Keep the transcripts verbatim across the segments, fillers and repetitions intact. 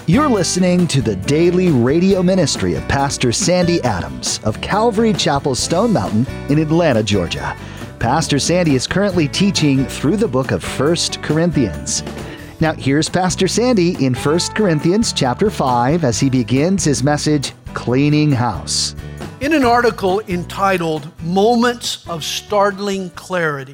You're listening to the daily radio ministry of Pastor Sandy Adams of Calvary Chapel Stone Mountain in Atlanta, Georgia. Pastor Sandy is currently teaching through the book of First Corinthians. Now, here's Pastor Sandy in First Corinthians chapter five as he begins his message, Cleaning House. In an article entitled Moments of Startling Clarity,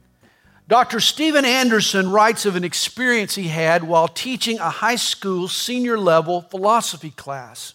Doctor Steven Anderson writes of an experience he had while teaching a high school senior level philosophy class.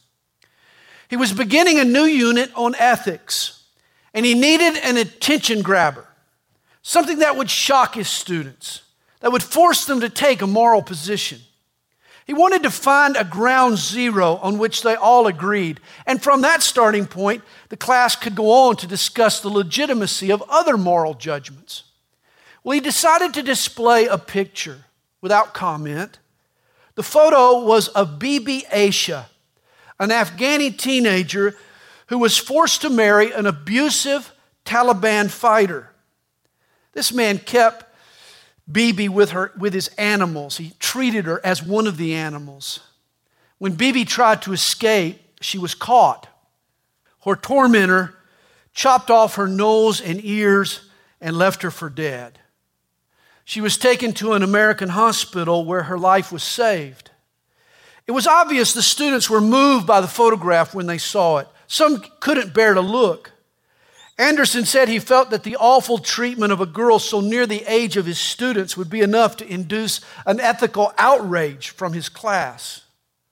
He was beginning a new unit on ethics, and he needed an attention grabber, something that would shock his students, that would force them to take a moral position. He wanted to find a ground zero on which they all agreed, and from that starting point, the class could go on to discuss the legitimacy of other moral judgments. Well, he decided to display a picture without comment. The photo was of Bibi Aisha, an Afghani teenager who was forced to marry an abusive Taliban fighter. This man kept Bibi with her, with his animals. He treated her as one of the animals. When Bibi tried to escape, she was caught. Her tormentor chopped off her nose and ears and left her for dead. She was taken to an American hospital where her life was saved. It was obvious the students were moved by the photograph when they saw it. Some couldn't bear to look. Anderson said he felt that the awful treatment of a girl so near the age of his students would be enough to induce an ethical outrage from his class.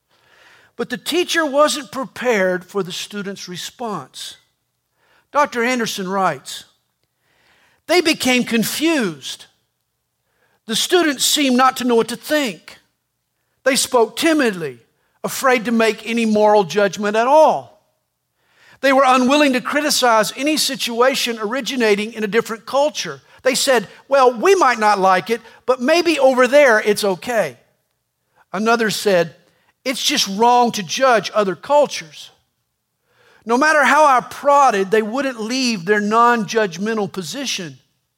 But the teacher wasn't prepared for the students' response. Doctor Anderson writes, "They became confused. The students seemed not to know what to think. They spoke timidly, afraid to make any moral judgment at all. They were unwilling to criticize any situation originating in a different culture. They said, well, we might not like it, but maybe over there it's okay. Another said, it's just wrong to judge other cultures. No matter how I prodded, they wouldn't leave their non-judgmental position.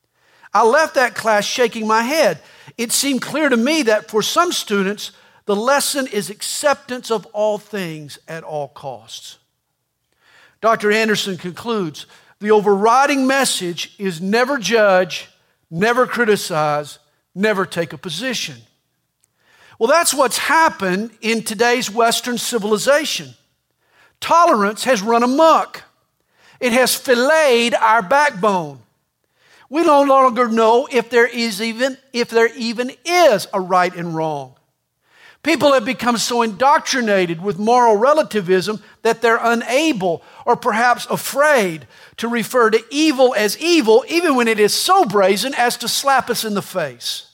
I left that class shaking my head. It seemed clear to me that for some students, the lesson is acceptance of all things at all costs." Doctor Anderson concludes, the overriding message is never judge, never criticize, never take a position. Well, that's what's happened in today's Western civilization. Tolerance has run amok. It has filleted our backbone. We no longer know if there is even if there even is a right and wrong. People have become so indoctrinated with moral relativism that they're unable or perhaps afraid to refer to evil as evil, even when it is so brazen as to slap us in the face.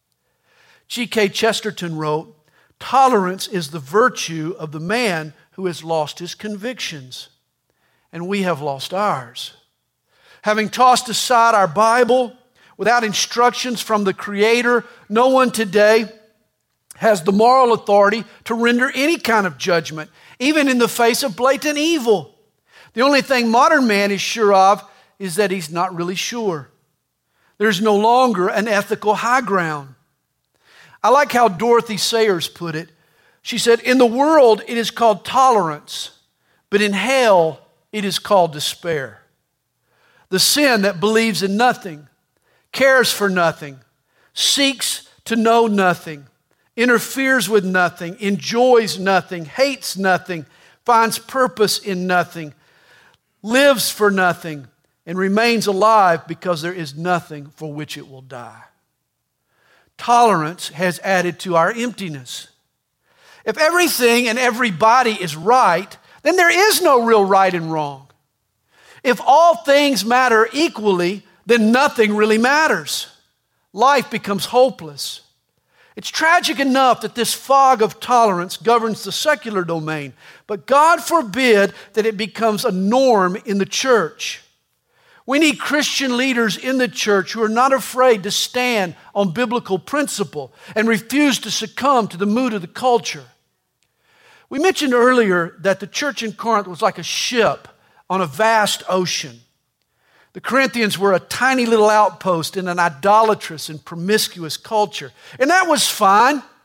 G K Chesterton wrote, "Tolerance is the virtue of the man who has lost his convictions, and we have lost ours. Having tossed aside our Bible without instructions from the Creator, no one today has the moral authority to render any kind of judgment, even in the face of blatant evil. The only thing modern man is sure of is that he's not really sure. There's no longer an ethical high ground." I like how Dorothy Sayers put it. She said, "In the world it is called tolerance, but in hell it is called despair. The sin that believes in nothing, cares for nothing, seeks to know nothing, interferes with nothing, enjoys nothing, hates nothing, finds purpose in nothing, lives for nothing, and remains alive because there is nothing for which it will die." Tolerance has added to our emptiness. If everything and everybody is right, then there is no real right and wrong. If all things matter equally, then nothing really matters. Life becomes hopeless. It's tragic enough that this fog of tolerance governs the secular domain, but God forbid that it becomes a norm in the church. We need Christian leaders in the church who are not afraid to stand on biblical principle and refuse to succumb to the mood of the culture. We mentioned earlier that the church in Corinth was like a ship on a vast ocean. The Corinthians were a tiny little outpost in an idolatrous and promiscuous culture. And that was fine.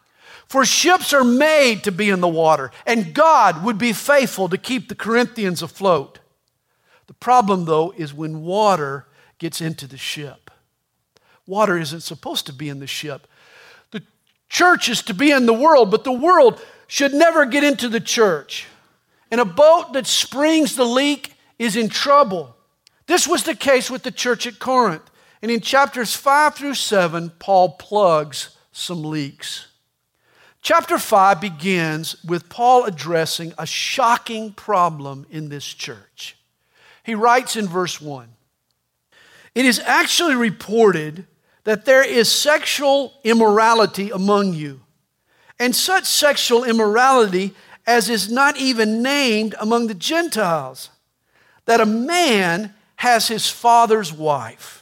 For ships are made to be in the water, and God would be faithful to keep the Corinthians afloat. The problem, though, is when water gets into the ship. Water isn't supposed to be in the ship. The church is to be in the world, but the world should never get into the church. And a boat that springs the leak is in trouble. This was the case with the church at Corinth. And in chapters five through seven, Paul plugs some leaks. Chapter five begins with Paul addressing a shocking problem in this church. He writes in verse one, "It is actually reported that there is sexual immorality among you, and such sexual immorality as is not even named among the Gentiles, that a man has his father's wife."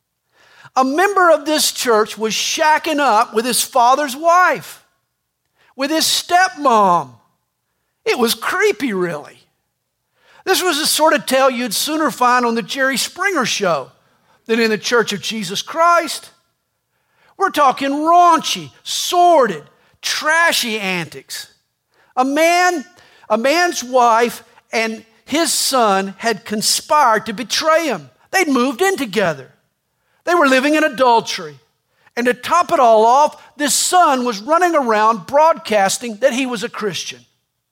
A member of this church was shacking up with his father's wife, with his stepmom. It was creepy, really. This was the sort of tale you'd sooner find on the Jerry Springer show than in the Church of Jesus Christ. We're talking raunchy, sordid, trashy antics. A man, a man's wife and his son had conspired to betray him. They'd moved in together. They were living in adultery. And to top it all off, this son was running around broadcasting that he was a Christian.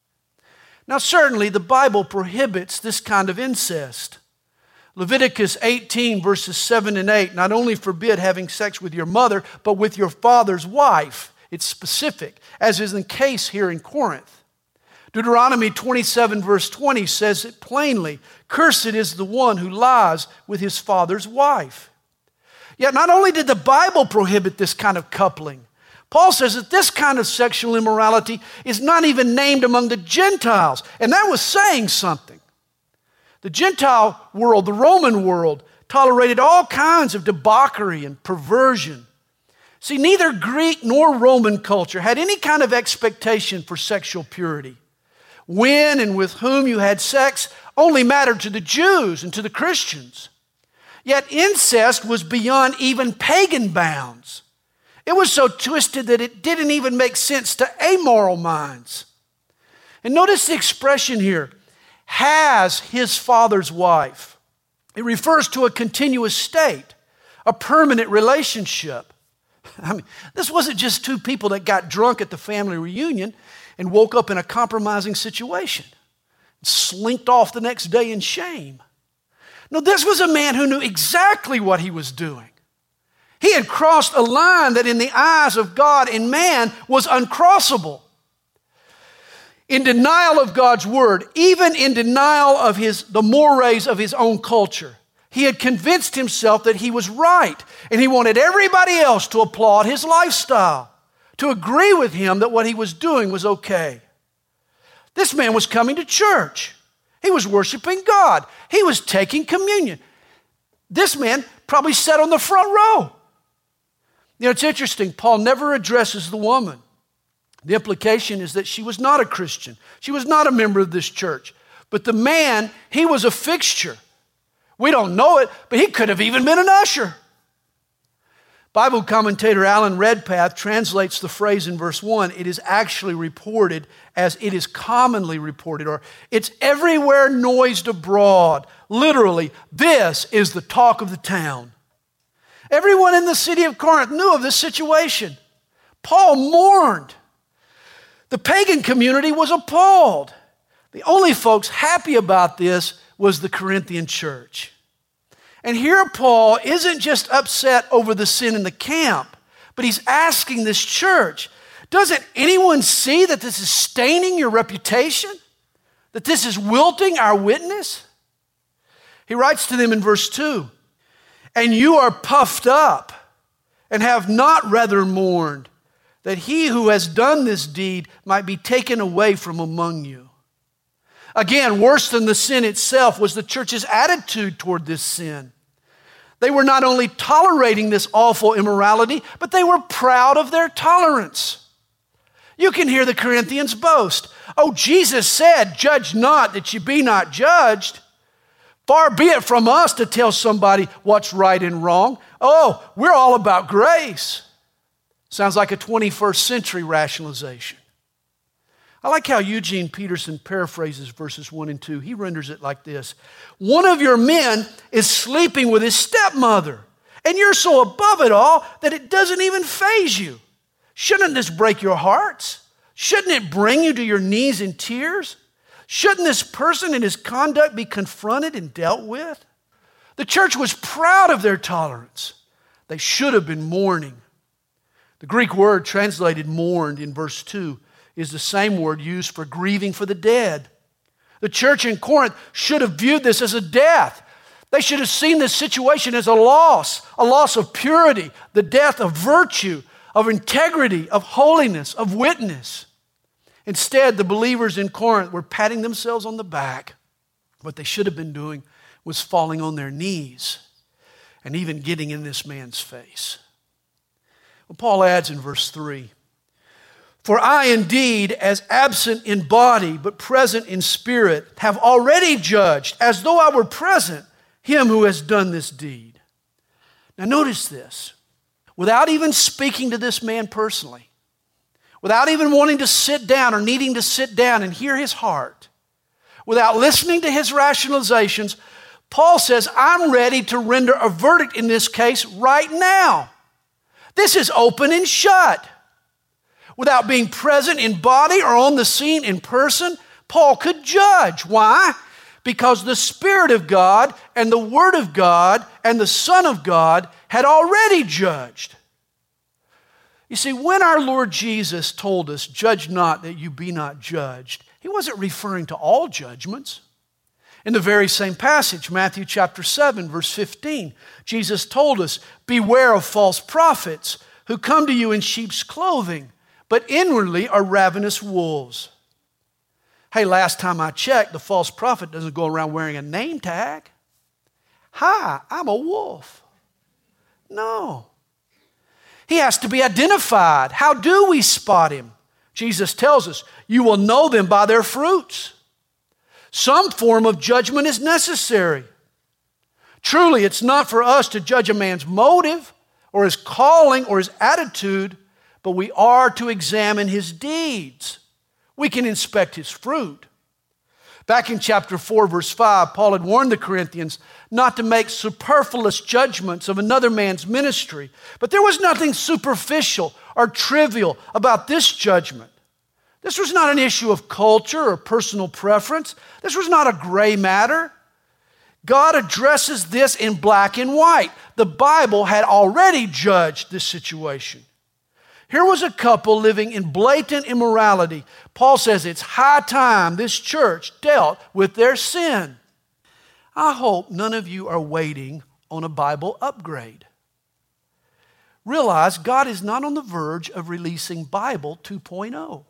Now, certainly the Bible prohibits this kind of incest. Leviticus eighteen, verses seven and eight, not only forbid having sex with your mother, but with your father's wife. It's specific, as is the case here in Corinth. Deuteronomy twenty-seven, verse twenty says it plainly, "Cursed is the one who lies with his father's wife." Yet not only did the Bible prohibit this kind of coupling, Paul says that this kind of sexual immorality is not even named among the Gentiles, and that was saying something. The Gentile world, the Roman world, tolerated all kinds of debauchery and perversion. See, neither Greek nor Roman culture had any kind of expectation for sexual purity. When and with whom you had sex only mattered to the Jews and to the Christians. Yet incest was beyond even pagan bounds. It was so twisted that it didn't even make sense to amoral minds. And notice the expression here, "has his father's wife." It refers to a continuous state, a permanent relationship. I mean, this wasn't just two people that got drunk at the family reunion and woke up in a compromising situation, slinked off the next day in shame. No, this was a man who knew exactly what he was doing. He had crossed a line that in the eyes of God and man was uncrossable. In denial of God's word, even in denial of his, the mores of his own culture, he had convinced himself that he was right, and he wanted everybody else to applaud his lifestyle, to agree with him that what he was doing was okay. This man was coming to church. He was worshiping God. He was taking communion. This man probably sat on the front row. You know, it's interesting. Paul never addresses the woman. The implication is that she was not a Christian. She was not a member of this church. But the man, he was a fixture. We don't know it, but he could have even been an usher. Bible commentator Alan Redpath translates the phrase in verse one, it is actually reported as it is commonly reported, or it's everywhere noised abroad. Literally, this is the talk of the town. Everyone in the city of Corinth knew of this situation. Paul mourned. The pagan community was appalled. The only folks happy about this was the Corinthian church. And here Paul isn't just upset over the sin in the camp, but he's asking this church, doesn't anyone see that this is staining your reputation? That this is wilting our witness? He writes to them in verse two, and you are puffed up and have not rather mourned, that he who has done this deed might be taken away from among you. Again, worse than the sin itself was the church's attitude toward this sin. They were not only tolerating this awful immorality, but they were proud of their tolerance. You can hear the Corinthians boast. Oh, Jesus said, judge not that you be not judged. Far be it from us to tell somebody what's right and wrong. Oh, we're all about grace. Sounds like a twenty-first century rationalization. I like how Eugene Peterson paraphrases verses one and two. He renders it like this. One of your men is sleeping with his stepmother, and you're so above it all that it doesn't even faze you. Shouldn't this break your hearts? Shouldn't it bring you to your knees in tears? Shouldn't this person and his conduct be confronted and dealt with? The church was proud of their tolerance. They should have been mourning. The Greek word translated mourned in verse two is the same word used for grieving for the dead. The church in Corinth should have viewed this as a death. They should have seen this situation as a loss, a loss of purity, the death of virtue, of integrity, of holiness, of witness. Instead, the believers in Corinth were patting themselves on the back. What they should have been doing was falling on their knees and even getting in this man's face. Well, Paul adds in verse three, for I indeed, as absent in body, but present in spirit, have already judged, as though I were present, him who has done this deed. Now notice this. Without even speaking to this man personally, without even wanting to sit down or needing to sit down and hear his heart, without listening to his rationalizations, Paul says, I'm ready to render a verdict in this case right now. This is open and shut. Without being present in body or on the scene in person, Paul could judge. Why? Because the Spirit of God and the Word of God and the Son of God had already judged. You see, when our Lord Jesus told us, judge not that you be not judged, He wasn't referring to all judgments. In the very same passage, Matthew chapter seven, verse fifteen, Jesus told us, beware of false prophets who come to you in sheep's clothing, but inwardly are ravenous wolves. Hey, last time I checked, the false prophet doesn't go around wearing a name tag. Hi, I'm a wolf. No. He has to be identified. How do we spot him? Jesus tells us, you will know them by their fruits. Some form of judgment is necessary. Truly, it's not for us to judge a man's motive or his calling or his attitude, but we are to examine his deeds. We can inspect his fruit. Back in chapter four, verse five, Paul had warned the Corinthians not to make superfluous judgments of another man's ministry. But there was nothing superficial or trivial about this judgment. This was not an issue of culture or personal preference. This was not a gray matter. God addresses this in black and white. The Bible had already judged this situation. Here was a couple living in blatant immorality. Paul says it's high time this church dealt with their sin. I hope none of you are waiting on a Bible upgrade. Realize God is not on the verge of releasing Bible two point oh.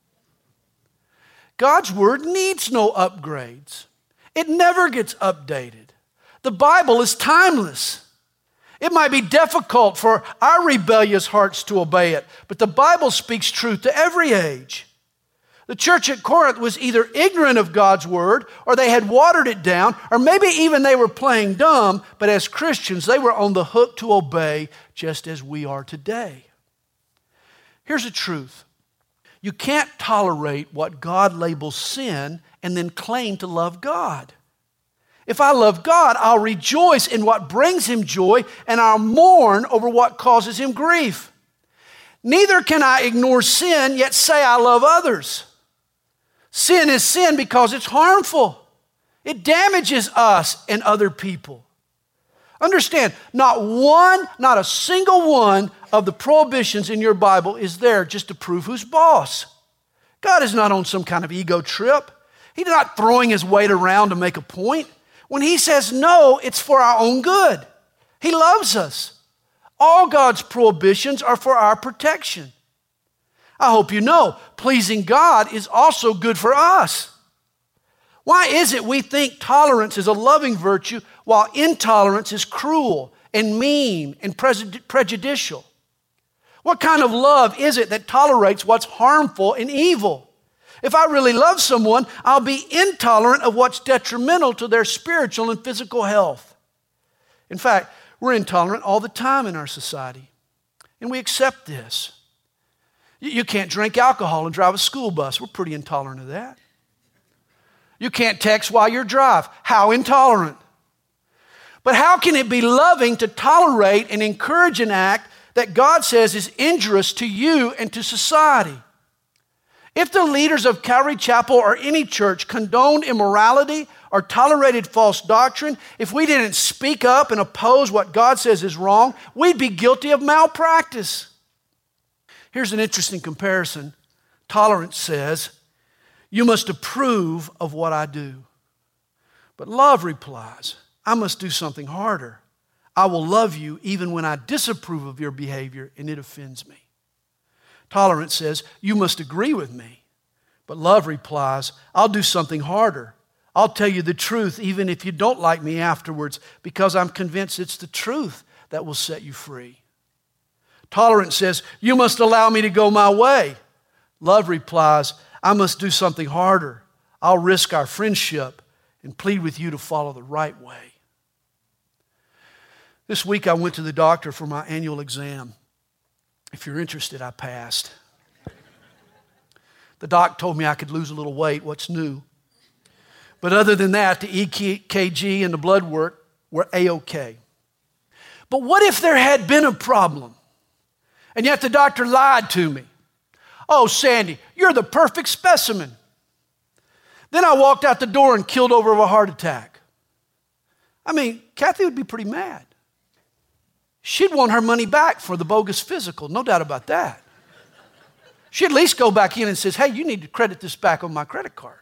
God's Word needs no upgrades. It never gets updated. The Bible is timeless. It might be difficult for our rebellious hearts to obey it, but the Bible speaks truth to every age. The church at Corinth was either ignorant of God's Word, or they had watered it down, or maybe even they were playing dumb, but as Christians, they were on the hook to obey just as we are today. Here's the truth. You can't tolerate what God labels sin and then claim to love God. If I love God, I'll rejoice in what brings Him joy, and I'll mourn over what causes Him grief. Neither can I ignore sin, yet say I love others. Sin is sin because it's harmful. It damages us and other people. Understand, not one, not a single one of the prohibitions in your Bible is there just to prove who's boss. God is not on some kind of ego trip. He's not throwing His weight around to make a point. When He says no, it's for our own good. He loves us. All God's prohibitions are for our protection. I hope you know, pleasing God is also good for us. Why is it we think tolerance is a loving virtue while intolerance is cruel and mean and prejudicial? What kind of love is it that tolerates what's harmful and evil? If I really love someone, I'll be intolerant of what's detrimental to their spiritual and physical health. In fact, we're intolerant all the time in our society. And we accept this. You, you can't drink alcohol and drive a school bus. We're pretty intolerant of that. You can't text while you're driving. How intolerant. But how can it be loving to tolerate and encourage an act that God says is injurious to you and to society? If the leaders of Calvary Chapel or any church condoned immorality or tolerated false doctrine, if we didn't speak up and oppose what God says is wrong, we'd be guilty of malpractice. Here's an interesting comparison. Tolerance says, you must approve of what I do. But love replies, I must do something harder. I will love you even when I disapprove of your behavior and it offends me. Tolerance says, you must agree with me. But love replies, I'll do something harder. I'll tell you the truth even if you don't like me afterwards, because I'm convinced it's the truth that will set you free. Tolerance says, you must allow me to go my way. Love replies, I must do something harder. I'll risk our friendship and plead with you to follow the right way. This week I went to the doctor for my annual exam. If you're interested, I passed. The doc told me I could lose a little weight. What's new? But other than that, the E K G and the blood work were A-okay. But what if there had been a problem? And yet the doctor lied to me. Oh, Sandy, you're the perfect specimen. Then I walked out the door and killed over of a heart attack. I mean, Kathy would be pretty mad. She'd want her money back for the bogus physical, no doubt about that. She'd at least go back in and says, hey, you need to credit this back on my credit card.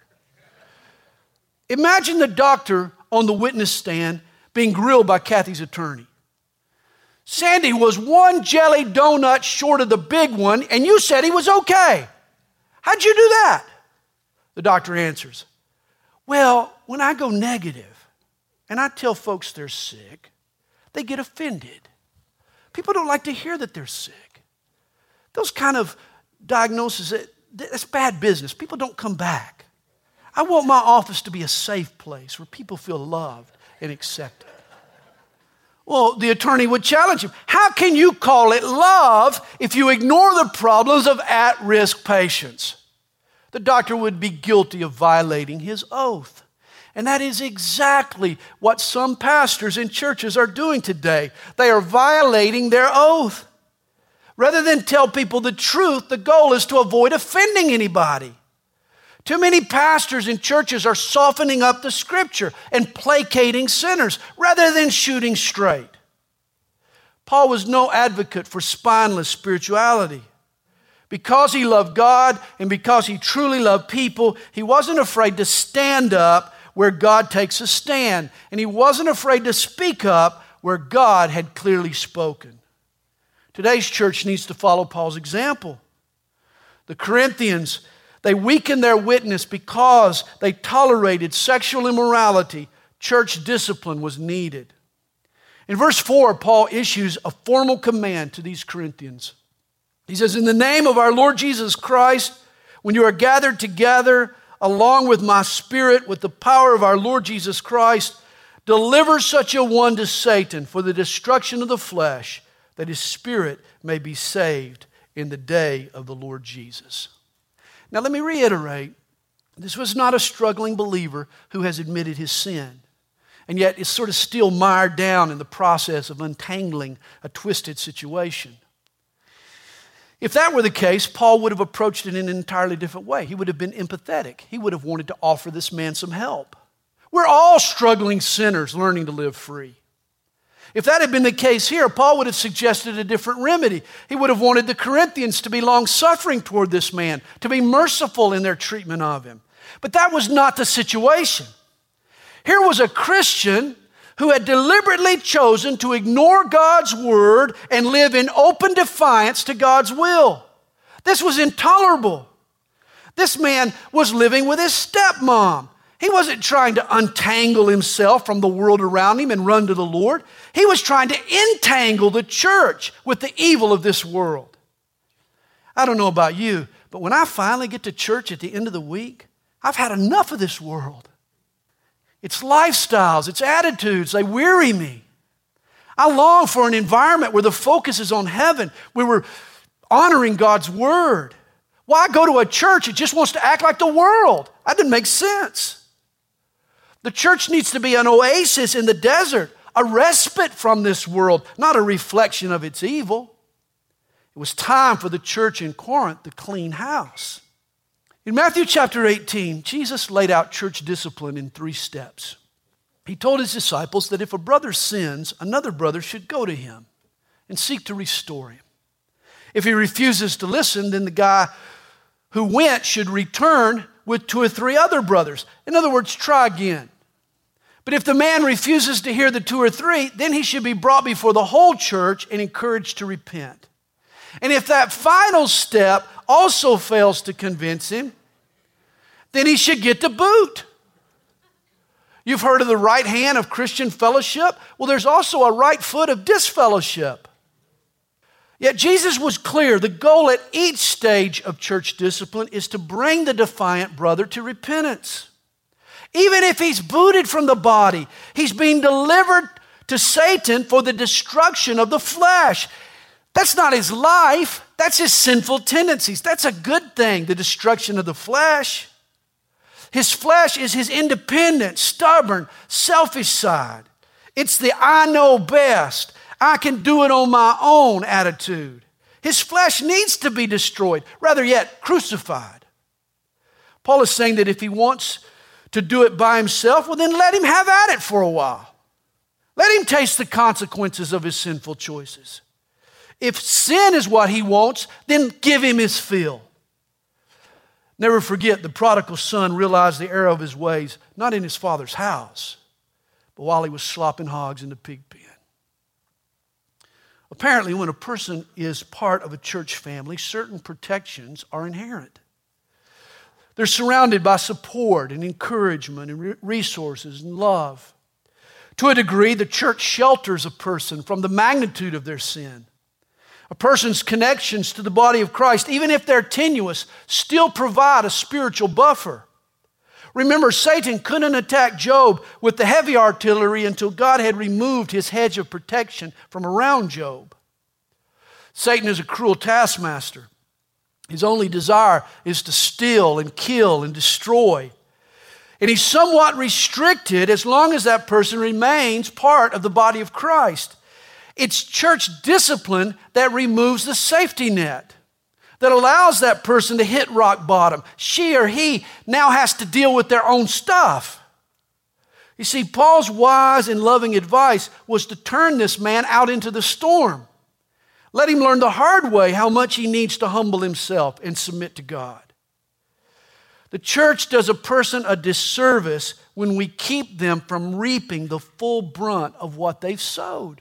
Imagine the doctor on the witness stand being grilled by Kathy's attorney. Sandy was one jelly donut short of the big one, and you said he was okay. How'd you do that? The doctor answers, well, when I go negative and I tell folks they're sick, they get offended. People don't like to hear that they're sick. Those kind of diagnoses, that's bad business. People don't come back. I want my office to be a safe place where people feel loved and accepted. Well, the attorney would challenge him. How can you call it love if you ignore the problems of at-risk patients? The doctor would be guilty of violating his oath. And that is exactly what some pastors in churches are doing today. They are violating their oath. Rather than tell people the truth, the goal is to avoid offending anybody. Too many pastors in churches are softening up the scripture and placating sinners rather than shooting straight. Paul was no advocate for spineless spirituality. Because he loved God and because he truly loved people, he wasn't afraid to stand up where God takes a stand. And he wasn't afraid to speak up where God had clearly spoken. Today's church needs to follow Paul's example. The Corinthians, they weakened their witness because they tolerated sexual immorality. Church discipline was needed. In verse four, Paul issues a formal command to these Corinthians. He says, in the name of our Lord Jesus Christ, when you are gathered together along with my spirit, with the power of our Lord Jesus Christ, deliver such a one to Satan for the destruction of the flesh, that his spirit may be saved in the day of the Lord Jesus. Now let me reiterate, this was not a struggling believer who has admitted his sin, and yet is sort of still mired down in the process of untangling a twisted situation. If that were the case, Paul would have approached it in an entirely different way. He would have been empathetic. He would have wanted to offer this man some help. We're all struggling sinners learning to live free. If that had been the case here, Paul would have suggested a different remedy. He would have wanted the Corinthians to be long-suffering toward this man, to be merciful in their treatment of him. But that was not the situation. Here was a Christian who had deliberately chosen to ignore God's word and live in open defiance to God's will. This was intolerable. This man was living with his stepmom. He wasn't trying to untangle himself from the world around him and run to the Lord. He was trying to entangle the church with the evil of this world. I don't know about you, but when I finally get to church at the end of the week, I've had enough of this world. Its lifestyles, its attitudes, they weary me. I long for an environment where the focus is on heaven, where we're honoring God's word. Why go to a church that just wants to act like the world? That didn't make sense. The church needs to be an oasis in the desert, a respite from this world, not a reflection of its evil. It was time for the church in Corinth to clean house. In Matthew chapter eighteen, Jesus laid out church discipline in three steps. He told his disciples that if a brother sins, another brother should go to him and seek to restore him. If he refuses to listen, then the guy who went should return with two or three other brothers. In other words, try again. But if the man refuses to hear the two or three, then he should be brought before the whole church and encouraged to repent. And if that final step also fails to convince him, then he should get the boot. You've heard of the right hand of Christian fellowship? Well, there's also a right foot of disfellowship. Yet Jesus was clear. The goal at each stage of church discipline is to bring the defiant brother to repentance. Even if he's booted from the body, he's being delivered to Satan for the destruction of the flesh. That's not his life. That's his sinful tendencies. That's a good thing, the destruction of the flesh. His flesh is his independent, stubborn, selfish side. It's the I know best, I can do it on my own attitude. His flesh needs to be destroyed, rather yet crucified. Paul is saying that if he wants to do it by himself, well then let him have at it for a while. Let him taste the consequences of his sinful choices. If sin is what he wants, then give him his fill. Never forget, the prodigal son realized the error of his ways, not in his father's house, but while he was slopping hogs in the pig pen. Apparently, when a person is part of a church family, certain protections are inherent. They're surrounded by support and encouragement and resources and love. To a degree, the church shelters a person from the magnitude of their sin. A person's connections to the body of Christ, even if they're tenuous, still provide a spiritual buffer. Remember, Satan couldn't attack Job with the heavy artillery until God had removed his hedge of protection from around Job. Satan is a cruel taskmaster. His only desire is to steal and kill and destroy. And he's somewhat restricted as long as that person remains part of the body of Christ. It's church discipline that removes the safety net, that allows that person to hit rock bottom. She or he now has to deal with their own stuff. You see, Paul's wise and loving advice was to turn this man out into the storm. Let him learn the hard way how much he needs to humble himself and submit to God. The church does a person a disservice when we keep them from reaping the full brunt of what they've sowed.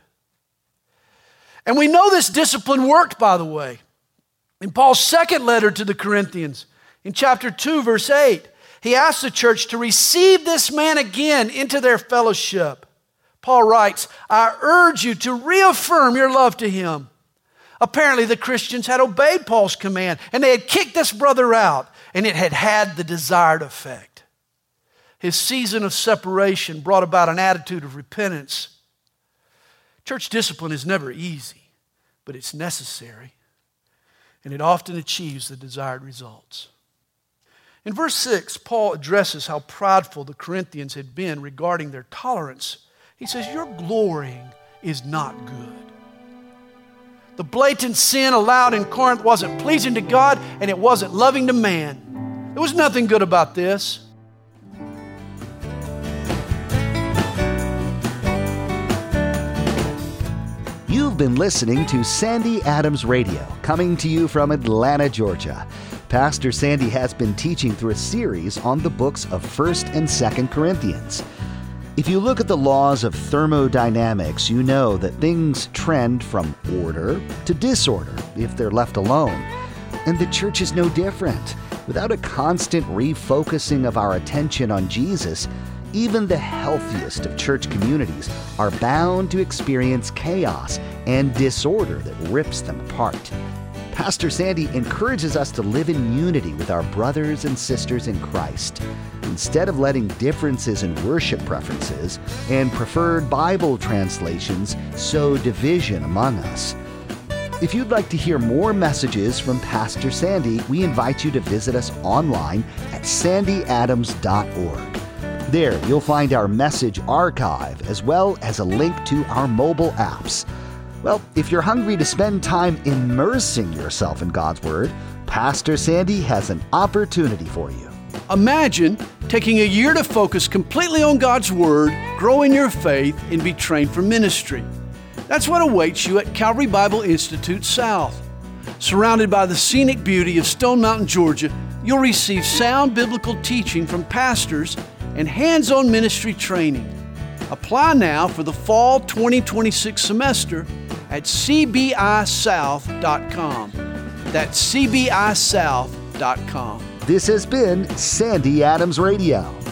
And we know this discipline worked, by the way. In Paul's second letter to the Corinthians, in chapter two, verse eight, he asked the church to receive this man again into their fellowship. Paul writes, I urge you to reaffirm your love to him. Apparently, the Christians had obeyed Paul's command, and they had kicked this brother out, and it had had the desired effect. His season of separation brought about an attitude of repentance. Church discipline is never easy, but it's necessary, and it often achieves the desired results. In verse six, Paul addresses how prideful the Corinthians had been regarding their tolerance. He says, your glorying is not good. The blatant sin allowed in Corinth wasn't pleasing to God, and it wasn't loving to man. There was nothing good about this. You've been listening to Sandy Adams Radio, coming to you from Atlanta, Georgia. Pastor Sandy has been teaching through a series on the books of First and Second Corinthians. If you look at the laws of thermodynamics, you know that things trend from order to disorder if they're left alone. And the church is no different. Without a constant refocusing of our attention on Jesus, even the healthiest of church communities are bound to experience chaos and disorder that rips them apart. Pastor Sandy encourages us to live in unity with our brothers and sisters in Christ, instead of letting differences in worship preferences and preferred Bible translations sow division among us. If you'd like to hear more messages from Pastor Sandy, we invite you to visit us online at sandy adams dot org. There, you'll find our message archive as well as a link to our mobile apps. Well, if you're hungry to spend time immersing yourself in God's Word, Pastor Sandy has an opportunity for you. Imagine taking a year to focus completely on God's Word, grow in your faith, and be trained for ministry. That's what awaits you at Calvary Bible Institute South. Surrounded by the scenic beauty of Stone Mountain, Georgia, you'll receive sound biblical teaching from pastors and hands-on ministry training. Apply now for the fall twenty twenty-six semester at c b i south dot com. That's c b i south dot com. This has been Sandy Adams Radio.